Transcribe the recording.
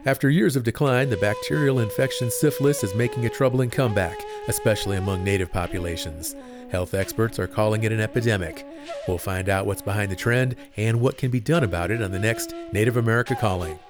After years of decline, the bacterial infection syphilis is making a troubling comeback, especially among native populations. Health experts are calling it an epidemic. We'll find out what's behind the trend and what can be done about it on the next Native America Calling.